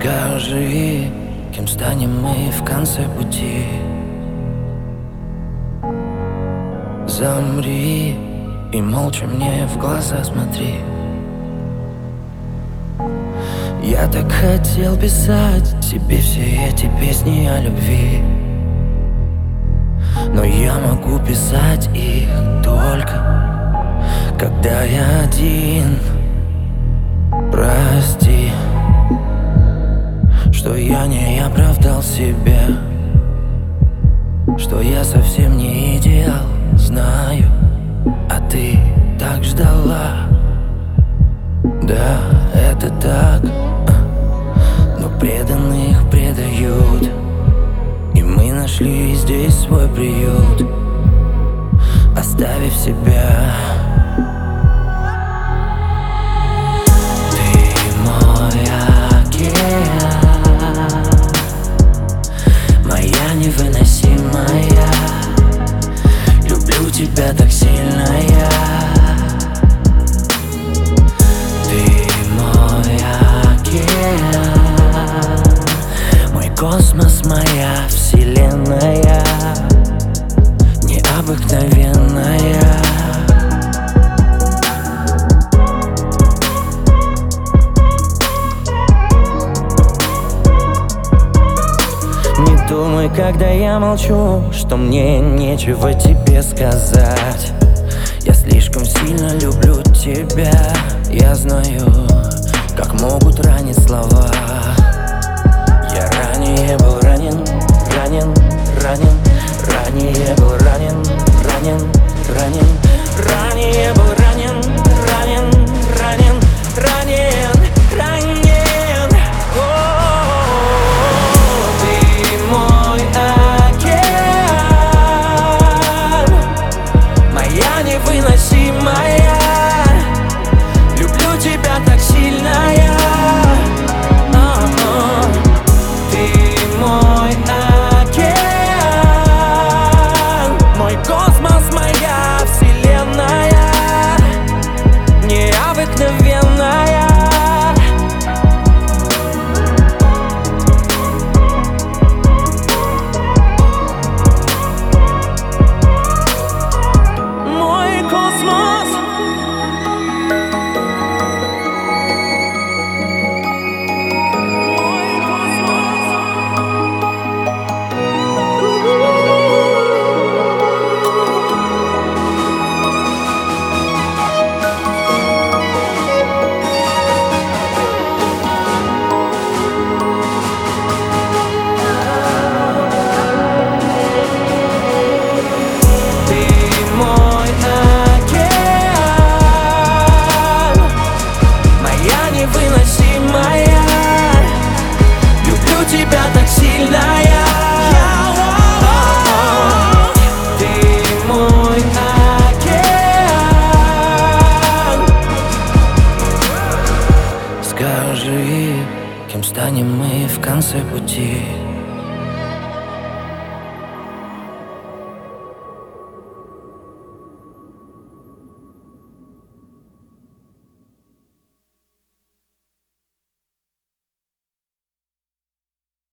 Скажи, кем станем мы в конце пути? Замри и молча мне в глаза смотри. Я так хотел писать тебе все эти песни о любви, но я могу писать их только когда я один. Прости, что я не оправдал себя, что я совсем не идеал, знаю, а ты так ждала. Да, это так, но преданных предают, и мы нашли здесь свой приют, оставив себя. Невыносимая, люблю тебя так сильно я. Ты мой океан, мой космос, моя вселенная, необыкновенная. Думай, когда я молчу, что мне нечего тебе сказать. Я слишком сильно люблю тебя. Я знаю, как могут ранить слова. Я ранее был ранен, ранен, ранен. Ранее был ранен, ранен, ранен. Ранее был ранен, ранен, ранен, ранен, ранен. Невыносимая, люблю тебя так сильно я. Ты мой океан, мой космос, моя вселенная, необыкновенная. Люблю тебя так сильно я. Ты мой океан. Скажи, кем станем мы в конце пути?